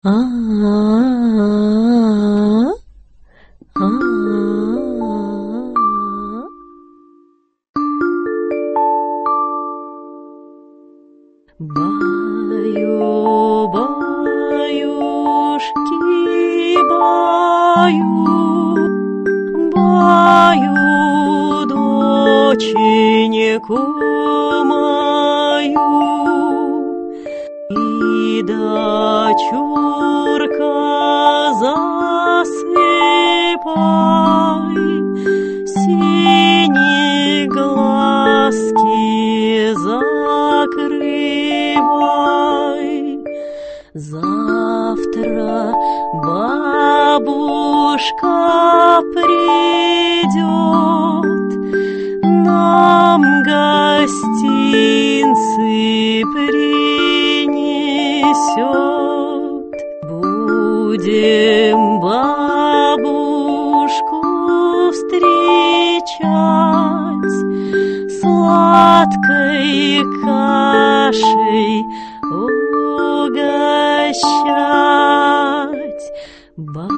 А, а, баю-баюшки, баю доченьку мою, и дочурка засыпай, синие глазки закрывай. Завтра бабушка придет, нам гостинцы принесет. Будем бабушку встречать сладкой кашей угощать.